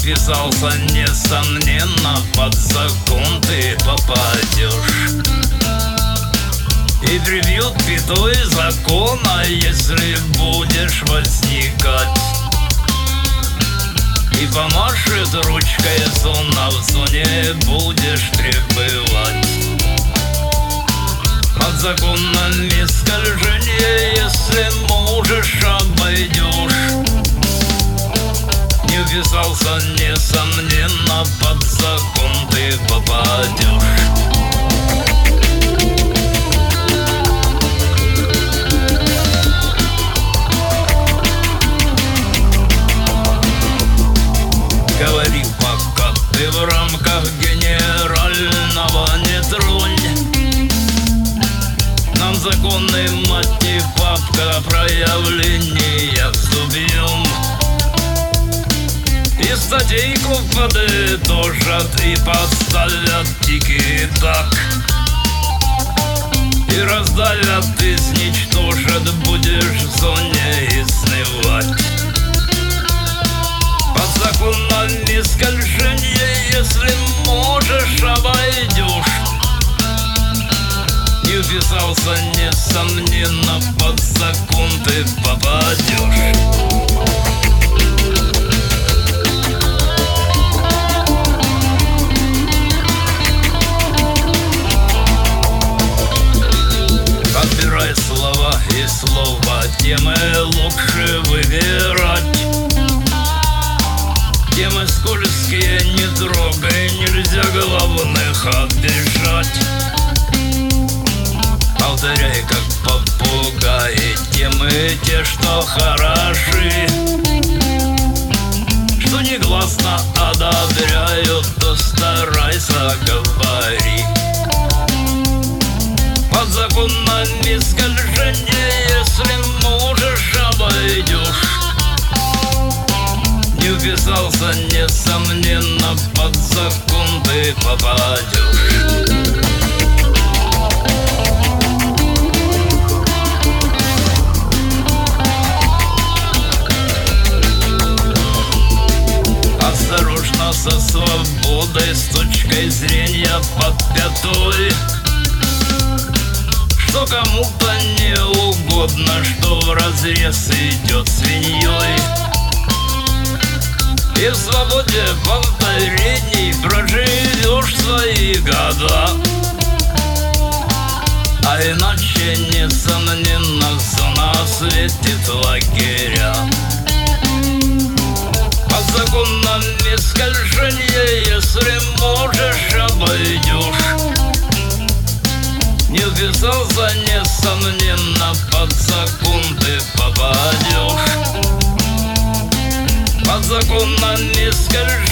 вписался, несомненно, под закон ты попадешь. И прибьют пятой закона, если будешь возникать. И помашет ручкой зона, в зоне будешь пребывать. Под законами скольжения, если можешь, обойдешь. Не вписался, несомненно, под закон ты попадешь. Говори, пока ты в рамках генерального не тронь. Нам законный мотив, папка, проявления зубьем. И статейку подытожат и поставят тики-так. И раздавят, изничтожат, будешь в зоне изнывать. Под законами скольжения, если можешь, обойдешь. Не вписался, несомненно, под закон ты попадешь. Подбирай слова и слова, темы лучше выбирать. Темы скользкие не трогай, нельзя главных обижать. Повторяй, как попугай, темы те, что хороши, что негласно одобряют, то старайся, говори. Под законами скольжения, если можешь, обойдешь. Не вписался, несомненно, под закон ты попадешь. Осторожно, со свободой, с точкой зрения под пятой. Что кому-то не угодно, что вразрез идет свиньей. И в свободе повторений проживешь свои года. А иначе, несомненно, зона светит лагеря. Под законами скольжения, если можешь, обойдешь. Не вписался, несомненно, под закон ты попадешь. Под законами скольжения.